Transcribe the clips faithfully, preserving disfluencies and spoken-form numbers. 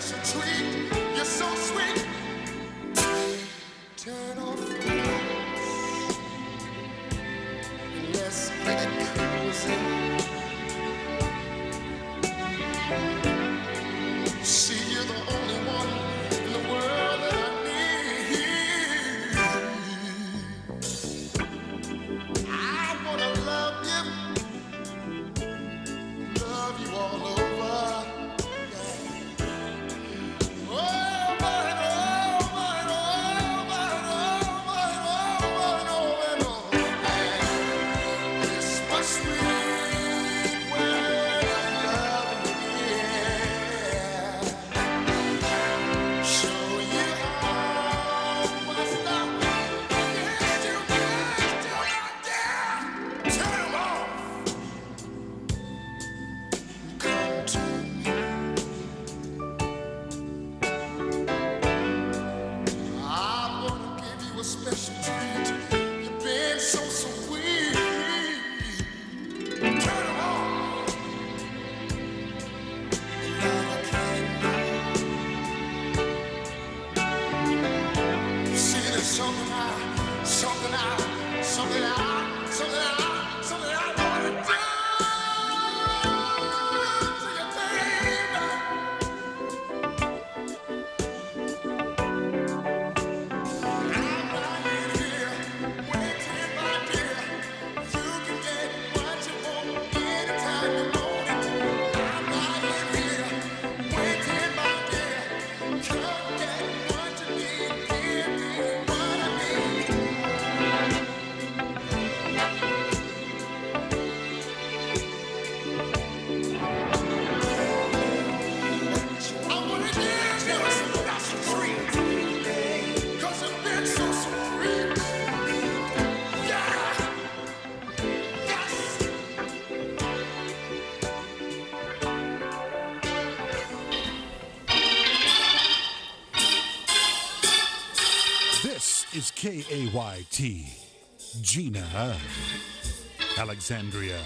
special treat. You're so sweet. Turn off the lights. Let's get cozy. See, you're the only one in the world that I need. I wanna love you, love you all over. Is K A Y T, Gina, Alexandria.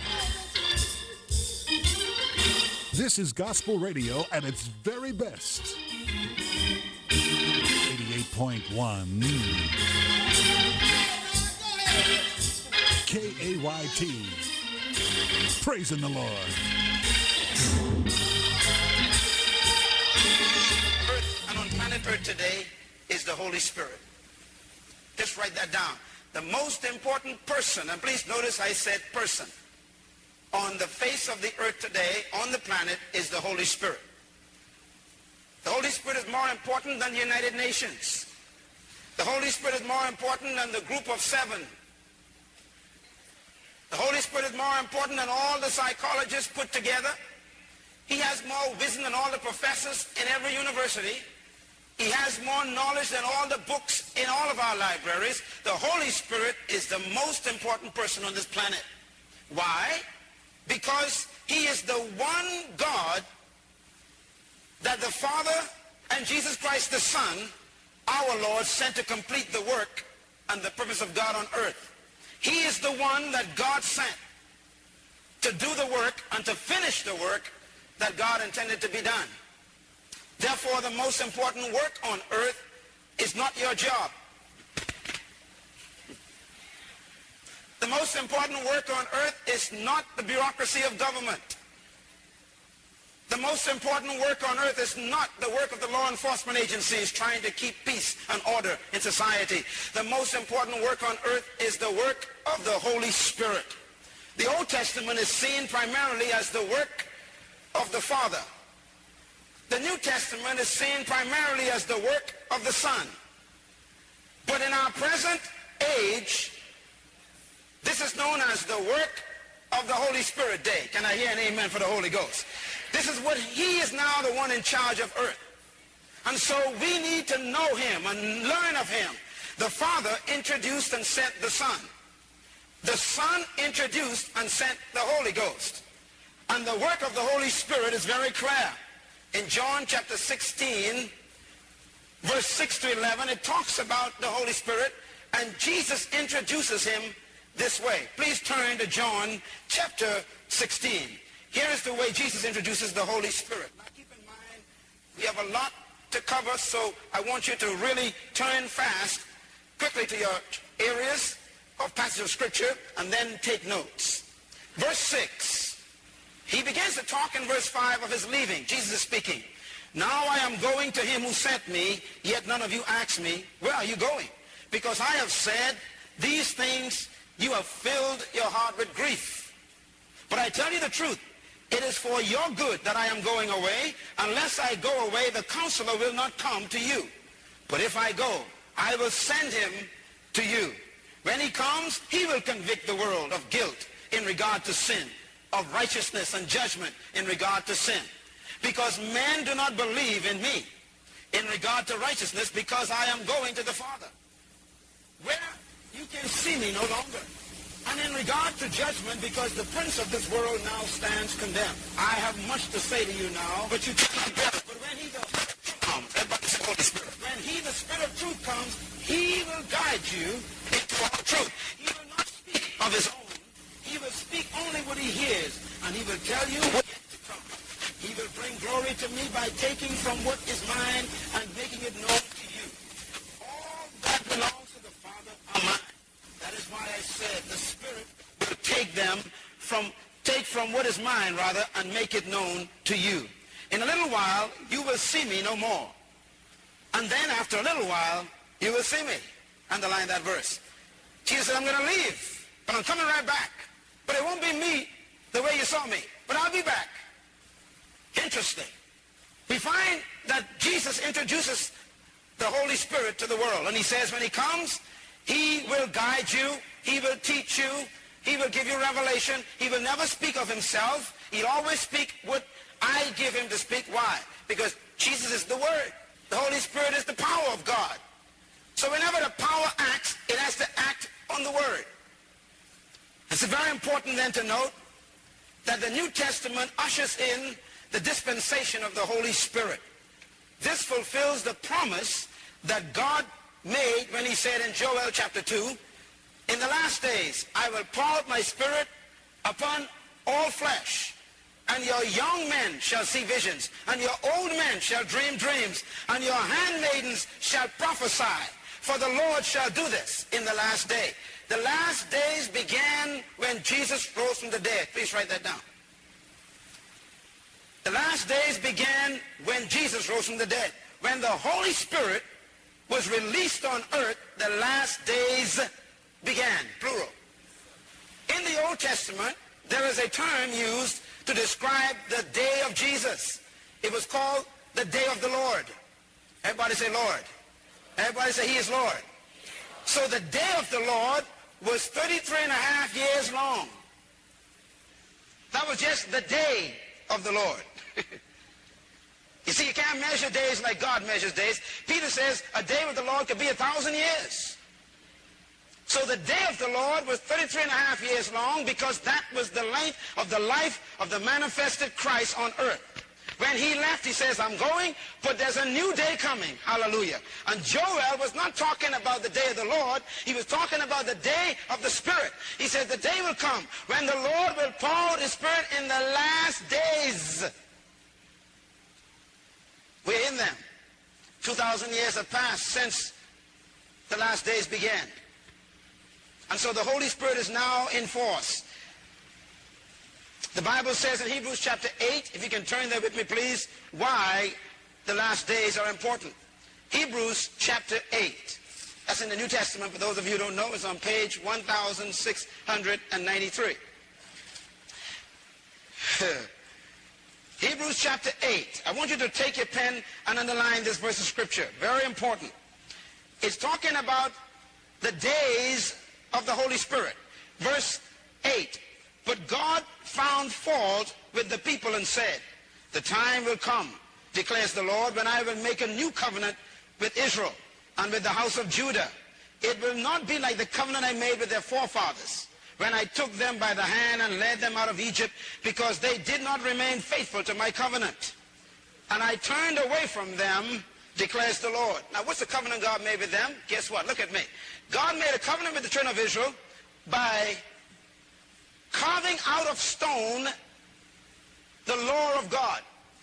This is gospel radio at its very best. eighty-eight point one K A Y T, praising the Lord. Earth and on planet Earth today is the Holy Spirit. Just write that down. The most important person, and please notice I said person, on the face of the earth today, on the planet, is the Holy Spirit. The Holy Spirit is more important than the United Nations. The Holy Spirit is more important than the group of seven. The Holy Spirit is more important than all the psychologists put together. He has more wisdom than all the professors in every university. He has more knowledge than all the books in all of our libraries. The Holy Spirit is the most important person on this planet. Why? Because he is the one God that the Father and Jesus Christ the Son, our Lord, sent to complete the work and the purpose of God on earth. He is the one that God sent to do the work and to finish the work that God intended to be done. Therefore, the most important work on earth is not your job. The most important work on earth is not the bureaucracy of government. The most important work on earth is not the work of the law enforcement agencies trying to keep peace and order in society. The most important work on earth is the work of the Holy Spirit. The Old Testament is seen primarily as the work of the Father. The New Testament is seen primarily as the work of the Son. But in our present age, this is known as the work of the Holy Spirit Day. Can I hear an amen for the Holy Ghost? This is what he is now the one in charge of earth. And so we need to know him and learn of him. The Father introduced and sent the Son. The Son introduced and sent the Holy Ghost. And the work of the Holy Spirit is very clear. In John chapter sixteen, verse six to eleven, it talks about the Holy Spirit, and Jesus introduces him this way. Please turn to John chapter sixteen. Here is the way Jesus introduces the Holy Spirit. Now keep in mind, we have have a lot to cover, so I want you to really turn fast quickly to your areas of passage of Scripture and then take notes. Verse six, he begins to talk in verse five of his leaving. Jesus is speaking. Now I am going to him who sent me, yet none of you ask me, where are you going? Because I have said, these things you have filled your heart with grief. But I tell you the truth, it is for your good that I am going away. Unless I go away, the counselor will not come to you. But if I go, I will send him to you. When he comes, he will convict the world of guilt in regard to sin, of righteousness and judgment in regard to sin. Because men do not believe in me in regard to righteousness, because I am going to the Father, where you can see me no longer. And in regard to judgment, because the prince of this world now stands condemned. I have much to say to you now, but you cannot bear it. But when he, the comes, everybody say Holy Spirit. When he, the Spirit of truth, comes, he will guide you into all truth. He will not speak of his own. He will speak only what he hears, and he will tell you what is to come. He will bring glory to me by taking from what is mine and making it known to you. All that belongs to the Father are mine. That is why I said the Spirit will take them from, take from what is mine, rather, and make it known to you. In a little while, you will see me no more. And then after a little while, you will see me. Underline that verse. Jesus said, I'm going to leave, but I'm coming right back. But it won't be me the way you saw me, but I'll be back. Interesting. We find that Jesus introduces the Holy Spirit to the world. And he says when he comes, he will guide you. He will teach you. He will give you revelation. He will never speak of himself. He'll always speak what I give him to speak. Why? Because Jesus is the Word. The Holy Spirit is the power of God. So whenever the power acts, it has to act on the Word. It's very important then to note that the New Testament ushers in the dispensation of the Holy Spirit. This fulfills the promise that God made when he said in Joel chapter two, in the last days I will pour out my Spirit upon all flesh, and your young men shall see visions, and your old men shall dream dreams, and your handmaidens shall prophesy. For the Lord shall do this in the last day. The last days began when Jesus rose from the dead. Please write that down. The last days began when Jesus rose from the dead. When the Holy Spirit was released on earth, the last days began, plural. In the Old Testament, there is a term used to describe the day of Jesus. It was called the day of the Lord. Everybody say Lord. Everybody say he is Lord. So the day of the Lord was thirty-three and a half years long. That was just the day of the Lord. You see, you can't measure days like God measures days. Peter says a day with the Lord could be a thousand years. So the day of the Lord was thirty-three and a half years long, because that was the length of the life of the manifested Christ on earth. When he left, he says, I'm going, but there's a new day coming. Hallelujah. And Joel was not talking about the day of the Lord. He was talking about the day of the Spirit. He said the day will come when the Lord will pour out his Spirit in the last days. We're in them. Two thousand years have passed since the last days began. And so the Holy Spirit is now in force. The Bible says in Hebrews chapter eight, if you can turn there with me please, why the last days are important. Hebrews chapter eight. That's in the New Testament. For those of you who don't know, it's on page one thousand six hundred ninety-three. Hebrews chapter eight. I want you to take your pen and underline this verse of Scripture. Very important. It's talking about the days of the Holy Spirit. Verse eight. But God found fault with the people and said, the time will come, declares the Lord, when I will make a new covenant with Israel and with the house of Judah. It will not be like the covenant I made with their forefathers, when I took them by the hand and led them out of Egypt, because they did not remain faithful to my covenant. And I turned away from them, declares the Lord. Now, what's the covenant God made with them? Guess what? Look at me. God made a covenant with the children of Israel by carving out of stone the law of God.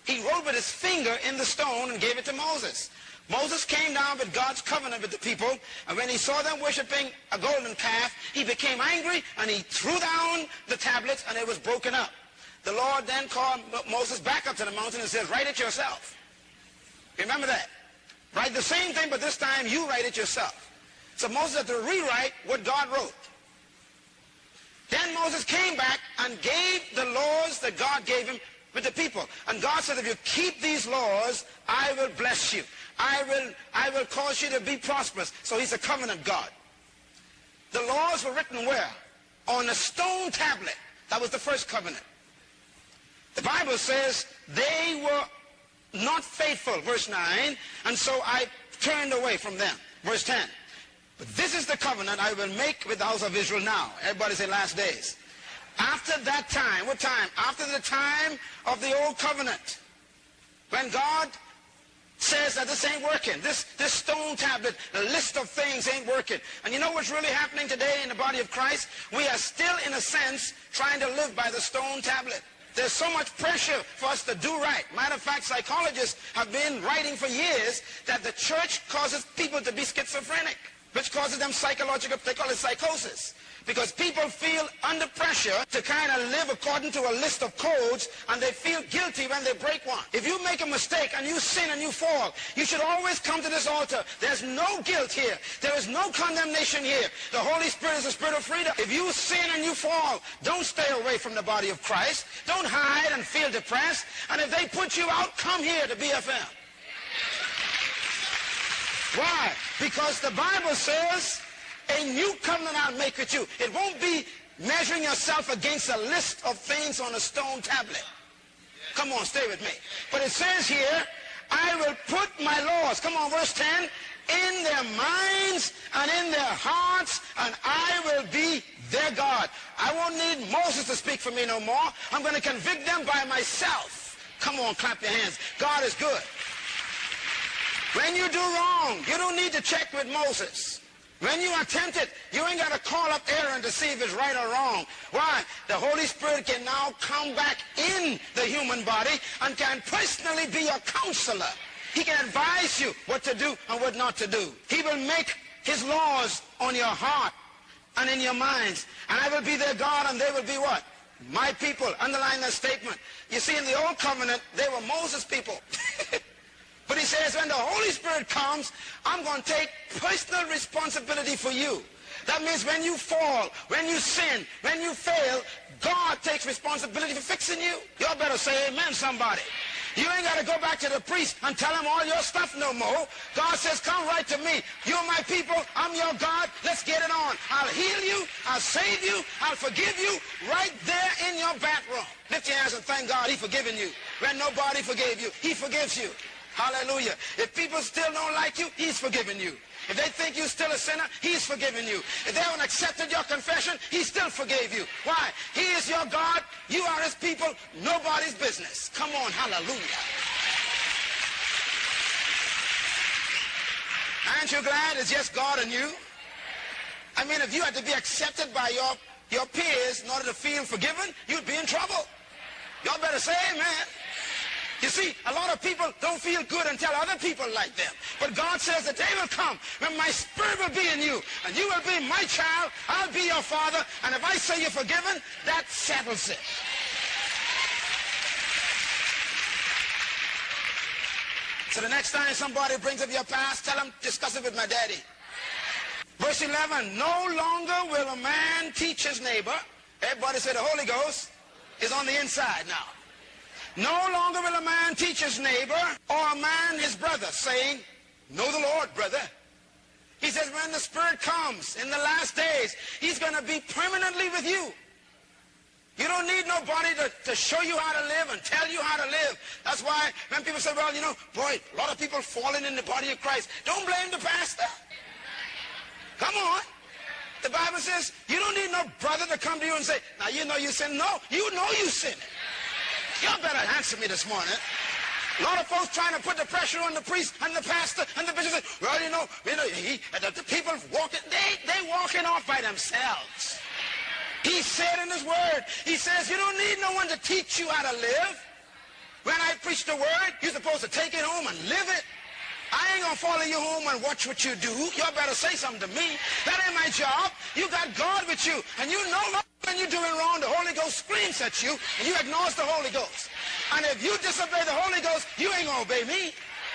He wrote with his finger in the stone and gave it to Moses. Moses came down with God's covenant with the people, and when he saw them worshiping a golden calf, he became angry, and he threw down the tablets, and it was broken up. The Lord then called Moses back up to the mountain and says, write it yourself. Remember that. Write the same thing, but this time you write it yourself. So Moses had to rewrite what God wrote. Then Moses came back and gave the laws that God gave him with the people. And God said, if you keep these laws, I will bless you. I will, I will cause you to be prosperous. So he's a covenant God. The laws were written where? On a stone tablet. That was the first covenant. The Bible says they were not faithful, verse nine, and so I turned away from them, verse ten. But this is the covenant I will make with the house of Israel now. Everybody say last days. After that time, what time? After the time of the old covenant, when God says that this ain't working, this, this stone tablet, the list of things ain't working. And you know what's really happening today in the body of Christ? We are still, in a sense, trying to live by the stone tablet. There's so much pressure for us to do right. Matter of fact, psychologists have been writing for years that the church causes people to be schizophrenic, which causes them psychological, they call it psychosis. Because people feel under pressure to kind of live according to a list of codes, and they feel guilty when they break one. If you make a mistake and you sin and you fall, you should always come to this altar. There's no guilt here. There is no condemnation here. The Holy Spirit is a spirit of freedom. If you sin and you fall, don't stay away from the body of Christ. Don't hide and feel depressed. And if they put you out, come here to B F M. Why? Because the Bible says, a new covenant I'll make with you. It won't be measuring yourself against a list of things on a stone tablet. Come on, stay with me. But it says here, I will put my laws, come on, verse ten, in their minds and in their hearts, and I will be their God. I won't need Moses to speak for me no more. I'm going to convict them by myself. Come on, clap your hands. God is good. When you do wrong, you don't need to check with Moses. When you are tempted, you ain't got to call up Aaron to see if it's right or wrong. Why? The Holy Spirit can now come back in the human body and can personally be your counselor. He can advise you what to do and what not to do. He will make his laws on your heart and in your minds. And I will be their God, and they will be what? My people. Underline that statement. You see, in the old covenant, they were Moses' people. But he says, when the Holy Spirit comes, I'm going to take personal responsibility for you. That means when you fall, when you sin, when you fail, God takes responsibility for fixing you. Y'all better say amen, somebody. You ain't got to go back to the priest and tell him all your stuff no more. God says, come right to me. You're my people. I'm your God. Let's get it on. I'll heal you. I'll save you. I'll forgive you right there in your bathroom. Lift your hands and thank God He's forgiven you. When nobody forgave you, He forgives you. Hallelujah. If people still don't like you, He's forgiven you. If they think you're still a sinner, He's forgiven you. If they haven't accepted your confession, He still forgave you. Why? He is your God. You are His people. Nobody's business. Come on. Hallelujah. Aren't you glad it's just God and you? I mean, if you had to be accepted by your, your peers in order to feel forgiven, you'd be in trouble. Y'all better say amen. You see, a lot of people don't feel good until other people like them. But God says the day will come when my Spirit will be in you, and you will be my child, I'll be your father, and if I say you're forgiven, that settles it. So the next time somebody brings up your past, tell them, discuss it with my daddy. Verse eleven, no longer will a man teach his neighbor. Everybody say the Holy Ghost is on the inside now. No longer will a man teach his neighbor or a man his brother, saying, know the Lord, brother. He says when the Spirit comes in the last days, He's going to be permanently with you. You don't need nobody to, to show you how to live and tell you how to live. That's why when people say, well, you know, boy, a lot of people falling in the body of Christ. Don't blame the pastor. Come on. The Bible says you don't need no brother to come to you and say, now you know you sin. No, you know you sin. Y'all better answer me this morning. A lot of folks trying to put the pressure on the priest and the pastor and the bishop. Well, you know, you know, he, the, the people walking, they they walking off by themselves. He said in His Word, He says, you don't need no one to teach you how to live. When I preach the word, you're supposed to take it home and live it. I ain't gonna follow you home and watch what you do. Y'all better say something to me. That ain't my job. You got God with you. And you know when you're doing wrong, the Holy Ghost screams at you, and you ignore the Holy Ghost. And if you disobey the Holy Ghost, you ain't gonna obey me.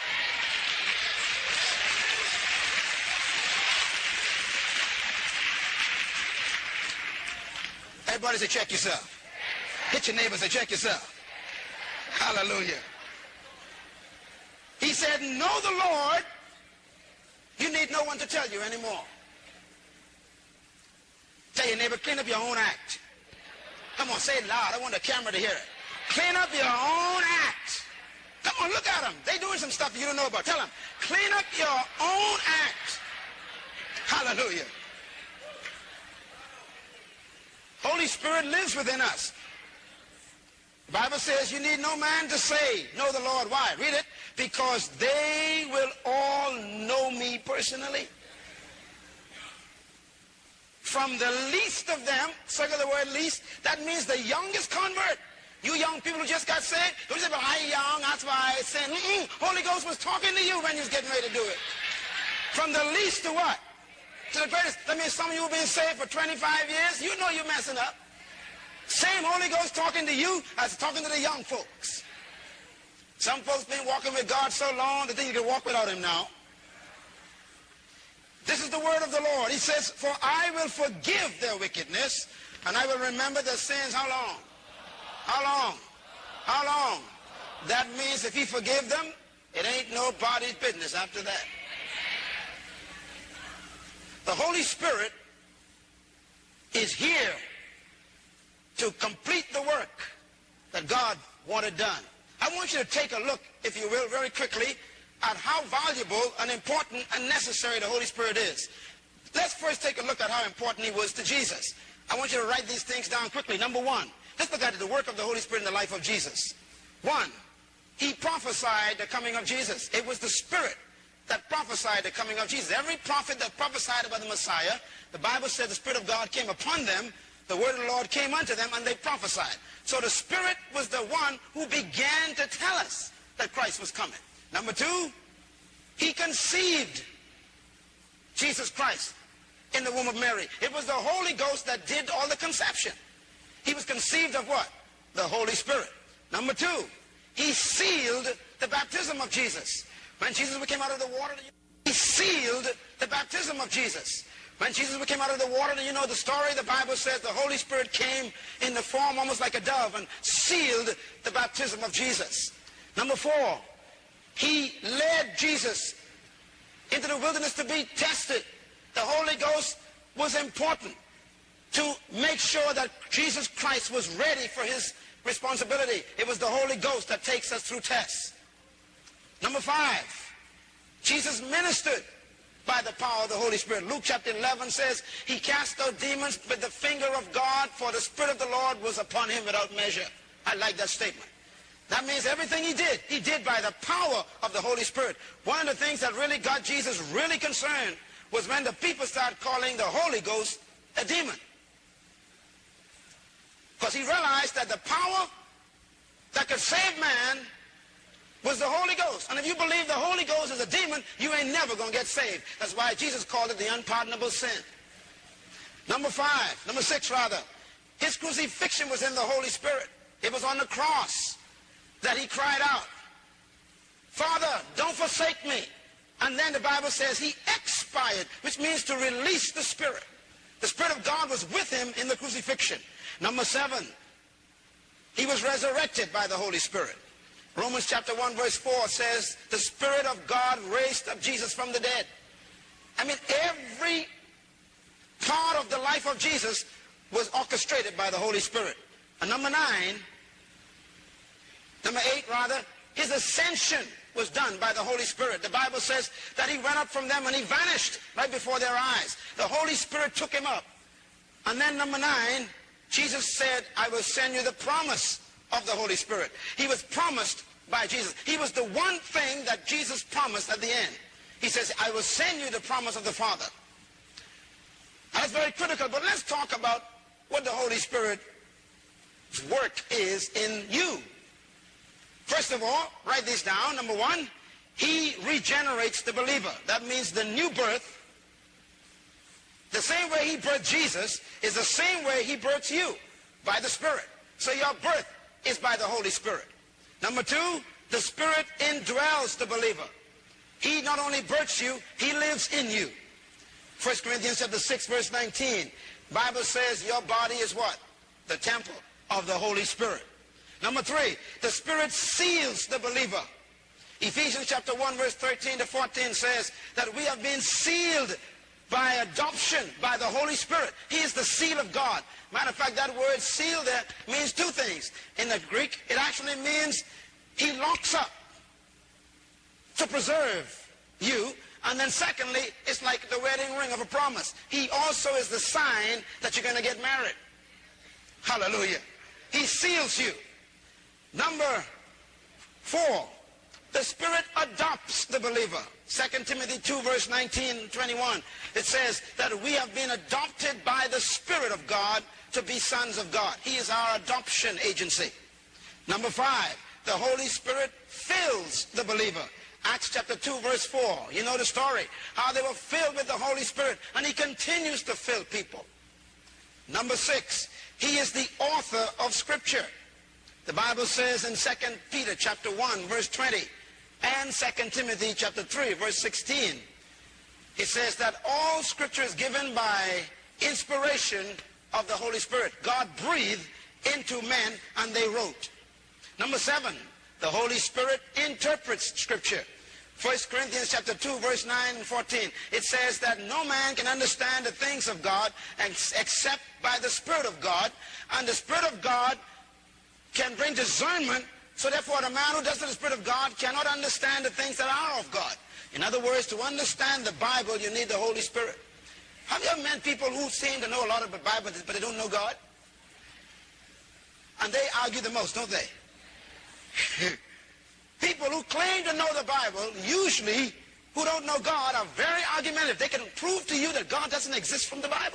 Everybody say, check yourself. Hit your neighbor, say, check yourself. Hallelujah. He said, know the Lord. You need no one to tell you anymore. Tell your neighbor, clean up your own act. Come on, say it loud. I want the camera to hear it. Clean up your own act. Come on, look at them. They doing some stuff you don't know about. Tell them, clean up your own act. Hallelujah. Holy Spirit lives within us. The Bible says you need no man to say, know the Lord. Why? Read it. Because they will all know me personally. From the least of them, circle the word least, that means the youngest convert. You young people who just got saved, don't say, but I'm young, that's why I sin. Mm-mm. Holy Ghost was talking to you when you was getting ready to do it. From the least to what? To the greatest. That means some of you have been saved for twenty-five years. You know you're messing up. Same Holy Ghost talking to you as talking to the young folks. Some folks been walking with God so long they think you can walk without him now. This is the word of the Lord. He says, for I will forgive their wickedness, and I will remember their sins. How long? How long? How long? That means if he forgive them, it ain't nobody's business after that. The Holy Spirit is here to complete the work that God wanted done. I want you to take a look, if you will, very quickly at how valuable and important and necessary the Holy Spirit is. Let's first take a look at how important he was to Jesus. I want you to write these things down quickly. Number one, let's look at the work of the Holy Spirit in the life of Jesus. One, he prophesied the coming of Jesus. It was the Spirit that prophesied the coming of Jesus. Every prophet that prophesied about the Messiah, the Bible said the Spirit of God came upon them, the word of the Lord came unto them, and they prophesied. So the Spirit was the one who began to tell us that Christ was coming. Number two, he conceived Jesus Christ in the womb of Mary. It was the Holy Ghost that did all the conception. He was conceived of what? The Holy Spirit. Number two, he sealed the baptism of Jesus. When Jesus came out of the water, he sealed the baptism of Jesus. When Jesus came out of the water, you know the story, the Bible says the Holy Spirit came in the form almost like a dove and sealed the baptism of Jesus. Number four, he led Jesus into the wilderness to be tested. The Holy Ghost was important to make sure that Jesus Christ was ready for his responsibility. It was the Holy Ghost that takes us through tests. Number five, Jesus ministered by the power of the Holy Spirit. Luke chapter eleven says, he cast out demons with the finger of God, for the Spirit of the Lord was upon him without measure. I like that statement. That means everything he did, he did by the power of the Holy Spirit. One of the things that really got Jesus really concerned was when the people started calling the Holy Ghost a demon. Because he realized that the power that could save man was the Holy Ghost. And if you believe the Holy Ghost is a demon, you ain't never going to get saved. That's why Jesus called it the unpardonable sin. Number five, number six rather, his crucifixion was in the Holy Spirit. It was on the cross that he cried out, Father, don't forsake me. And then the Bible says he expired, which means to release the Spirit. The Spirit of God was with him in the crucifixion. Number seven, he was resurrected by the Holy Spirit. Romans chapter one verse four says, the Spirit of God raised up Jesus from the dead. I mean, every part of the life of Jesus was orchestrated by the Holy Spirit. And number nine, number eight rather, his ascension was done by the Holy Spirit. The Bible says that he went up from them and he vanished right before their eyes. The Holy Spirit took him up. And then number nine, Jesus said, I will send you the promise of the Holy Spirit. He was promised by Jesus. He was the one thing that Jesus promised at the end. He says, I will send you the promise of the Father. That's very critical, but let's talk about what the Holy Spirit's work is in you. First of all, write this down. Number one, he regenerates the believer. That means the new birth. The same way he birthed Jesus is the same way he births you, by the Spirit. So your birth is by the Holy Spirit. Number two, the Spirit indwells the believer. He not only births you, he lives in you. First Corinthians chapter six, verse nineteen. Bible says your body is what? The temple of the Holy Spirit. Number three, the Spirit seals the believer. Ephesians chapter one, verse thirteen to fourteen says that we have been sealed by adoption by the Holy Spirit. He is the seal of God. Matter of fact, that word seal there means two things. In the Greek, it actually means he locks up to preserve you. And then secondly, it's like the wedding ring of a promise. He also is the sign that you're going to get married. Hallelujah. He seals you. Number four, the Spirit adopts the believer. Second Timothy two, verse nineteen, twenty-one. It says that we have been adopted by the Spirit of God to be sons of God. He is our adoption agency. Number five, the Holy Spirit fills the believer. Acts chapter two, verse four. You know the story, how they were filled with the Holy Spirit, and he continues to fill people. Number six, he is the author of Scripture. The Bible says in Second Peter chapter one, verse twenty, and Second Timothy chapter three, verse sixteen, it says that all Scripture is given by inspiration of the Holy Spirit. God breathed into men and they wrote. Number seven, the Holy Spirit interprets Scripture. First Corinthians chapter two, verse nine and fourteen. It says that no man can understand the things of God except by the Spirit of God. And the Spirit of God can bring discernment. So therefore, the man who doesn't have the Spirit of God cannot understand the things that are of God. In other words, to understand the Bible, you need the Holy Spirit. Have you ever met people who seem to know a lot of the Bible, but they don't know God? And they argue the most, don't they? People who claim to know the Bible, usually who don't know God, are very argumentative. They can prove to you that God doesn't exist from the Bible.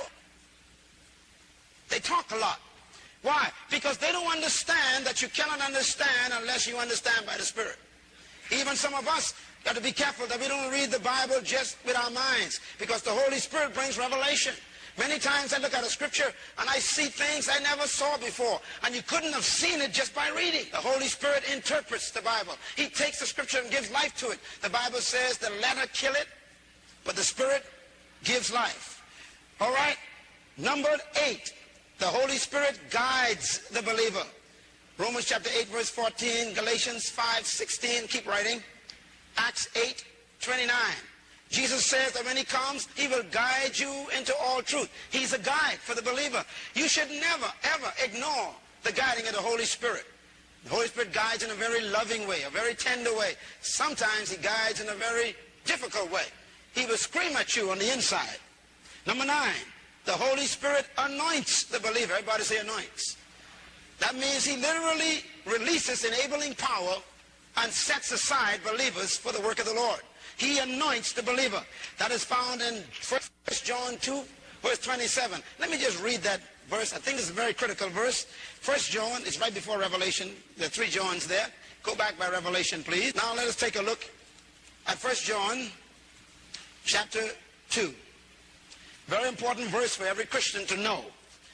They talk a lot. Why? Because they don't understand that you cannot understand unless you understand by the Spirit. Even some of us got to be careful that we don't read the Bible just with our minds, because the Holy Spirit brings revelation. Many times I look at a scripture and I see things I never saw before, and you couldn't have seen it just by reading. The Holy Spirit interprets the Bible. He takes the scripture and gives life to it. The Bible says the letter kill it, but the Spirit gives life. All right? Number eight, the Holy Spirit guides the believer. Romans chapter eight, verse fourteen, Galatians five, sixteen, keep writing. Acts eight, twenty-nine. Jesus says that when he comes, he will guide you into all truth. He's a guide for the believer. You should never, ever ignore the guiding of the Holy Spirit. The Holy Spirit guides in a very loving way, a very tender way. Sometimes he guides in a very difficult way. He will scream at you on the inside. Number nine, the Holy Spirit anoints the believer. Everybody say anoints. That means he literally releases enabling power and sets aside believers for the work of the Lord. He anoints the believer. That is found in First John two, verse twenty-seven. Let me just read that verse. I think it's a very critical verse. First John, it's right before Revelation. There are three Johns there. Go back by Revelation, please. Now let us take a look at First John chapter two. Very important verse for every Christian to know.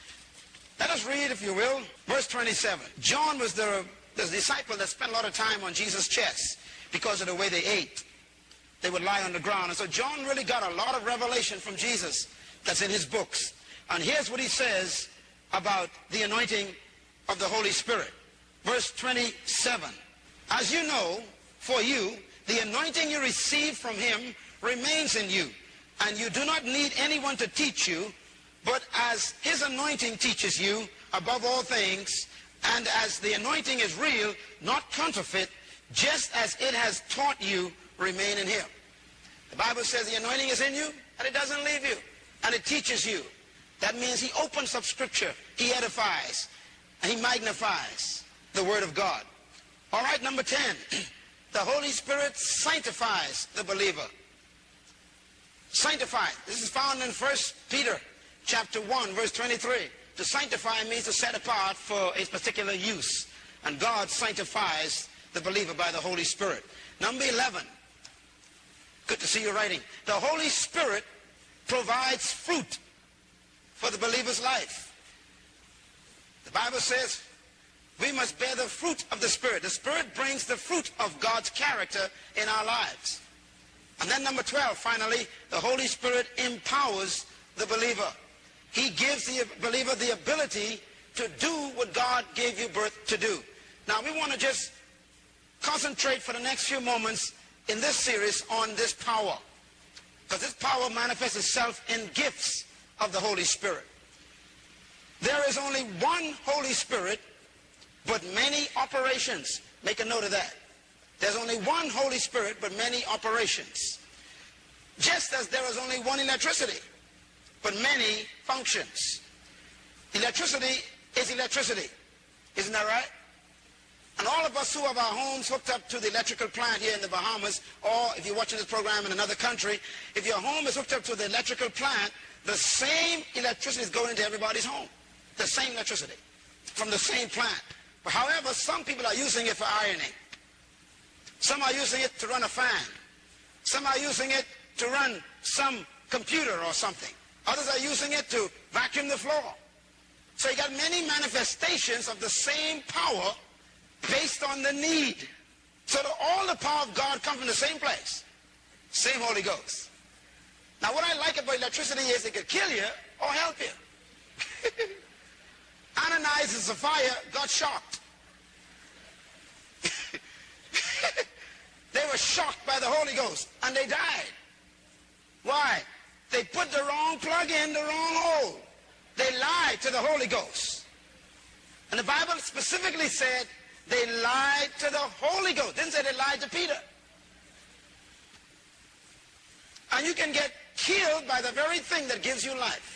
Let us read, if you will, verse twenty-seven. John was the, the disciple that spent a lot of time on Jesus' chest because of the way they ate. They would lie on the ground. And so John really got a lot of revelation from Jesus that's in his books. And here's what he says about the anointing of the Holy Spirit. Verse twenty-seven. As you know, for you, the anointing you receive from him remains in you. And you do not need anyone to teach you, but as his anointing teaches you above all things, and as the anointing is real, not counterfeit, just as it has taught you, remain in him. The Bible says the anointing is in you, and it doesn't leave you, and it teaches you. That means he opens up scripture, he edifies, and he magnifies the word of God. All right, number ten, the Holy Spirit sanctifies the believer. Sanctify. This is found in First Peter chapter one, verse twenty-three. To sanctify means to set apart for a particular use, and God sanctifies the believer by the Holy Spirit. Number eleven. Good to see you writing. The Holy Spirit provides fruit for the believer's life. The Bible says we must bear the fruit of the Spirit. The Spirit brings the fruit of God's character in our lives. And then number twelve, finally, the Holy Spirit empowers the believer. He gives the believer the ability to do what God gave you birth to do. Now, we want to just concentrate for the next few moments in this series on this power, because this power manifests itself in gifts of the Holy Spirit. There is only one Holy Spirit, but many operations. Make a note of that. There's only one Holy Spirit, but many operations. Just as there is only one electricity, but many functions. Electricity is electricity. Isn't that right? And all of us who have our homes hooked up to the electrical plant here in the Bahamas, or if you're watching this program in another country, if your home is hooked up to the electrical plant, the same electricity is going into everybody's home. The same electricity from the same plant. But however, some people are using it for ironing. Some are using it to run a fan. Some are using it to run some computer or something. Others are using it to vacuum the floor. So you got many manifestations of the same power based on the need. So that all the power of God comes from the same place. Same Holy Ghost. Now what I like about electricity is it could kill you or help you. Ananias and Sapphira got shocked. They were shocked by the Holy Ghost and they died. Why? They put the wrong plug in the wrong hole. They lied to the Holy Ghost. And the Bible specifically said they lied to the Holy Ghost. Didn't say they lied to Peter. And you can get killed by the very thing that gives you life.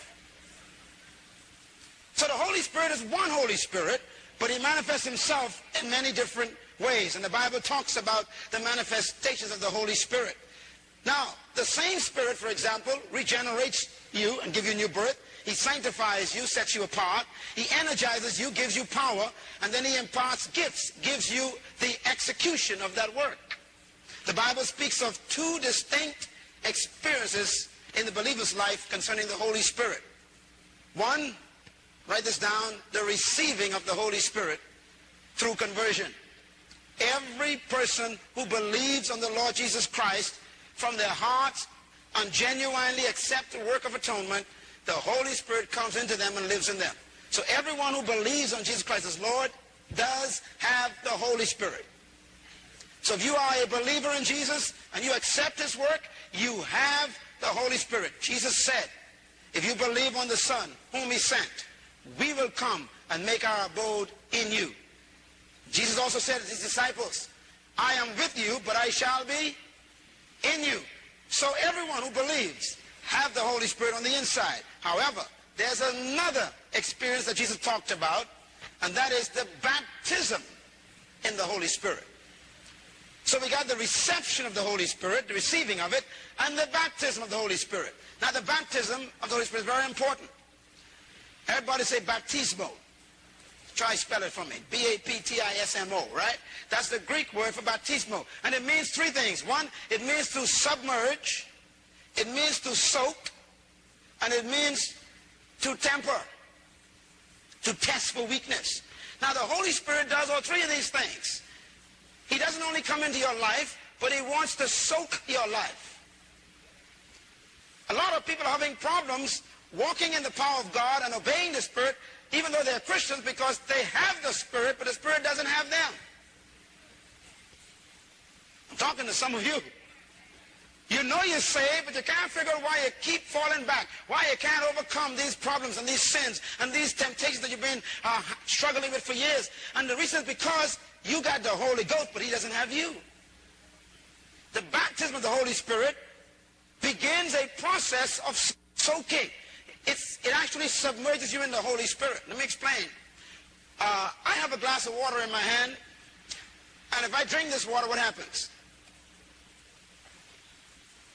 So the Holy Spirit is one Holy Spirit, but he manifests himself in many different ways. And the Bible talks about the manifestations of the Holy Spirit. Now, the same Spirit, for example, regenerates you and gives you new birth. He sanctifies you, sets you apart. He energizes you, gives you power, and then he imparts gifts, gives you the execution of that work. The Bible speaks of two distinct experiences in the believer's life concerning the Holy Spirit. One, write this down, the receiving of the Holy Spirit through conversion. Every person who believes on the Lord Jesus Christ from their hearts and genuinely accept the work of atonement, the Holy Spirit comes into them and lives in them. So everyone who believes on Jesus Christ as Lord does have the Holy Spirit. So if you are a believer in Jesus and you accept his work, you have the Holy Spirit. Jesus said, if you believe on the Son whom he sent, we will come and make our abode in you. Jesus also said to his disciples, I am with you, but I shall be in you. So everyone who believes have the Holy Spirit on the inside. However, there's another experience that Jesus talked about, and that is the baptism in the Holy Spirit. So we got the reception of the Holy Spirit, the receiving of it, and the baptism of the Holy Spirit. Now the baptism of the Holy Spirit is very important. Everybody say baptismo. Try spell it for me. B A P T I S M O, right? That's the Greek word for baptismo. And it means three things. One, it means to submerge. It means to soak. And it means to temper. To test for weakness. Now the Holy Spirit does all three of these things. He doesn't only come into your life, but he wants to soak your life. A lot of people are having problems walking in the power of God and obeying the Spirit, even though they're Christians, because they have the Spirit, but the Spirit doesn't have them. I'm talking to some of you. You know you're saved, but you can't figure out why you keep falling back, why you can't overcome these problems and these sins and these temptations that you've been uh, struggling with for years. And the reason is because you got the Holy Ghost, but he doesn't have you. The baptism of the Holy Spirit begins a process of soaking. It's, it actually submerges you in the Holy Spirit. Let me explain. Uh, I have a glass of water in my hand, and if I drink this water, what happens?